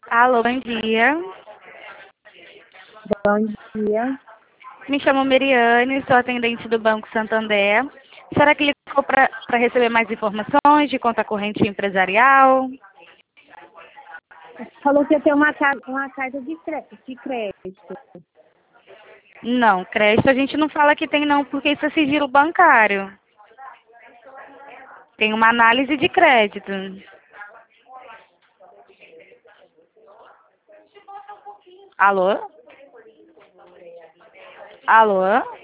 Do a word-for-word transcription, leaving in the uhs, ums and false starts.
Alô, bom dia. Bom dia. Me chamo Meriane, sou atendente do Banco Santander. Será que ligou para receber mais informações de conta corrente empresarial? Falou que ia ter uma, ca- uma carta de cré- de crédito. Não, crédito a gente não fala que tem não, porque isso é sigilo bancário. Tem uma análise de crédito. Alô? Alô?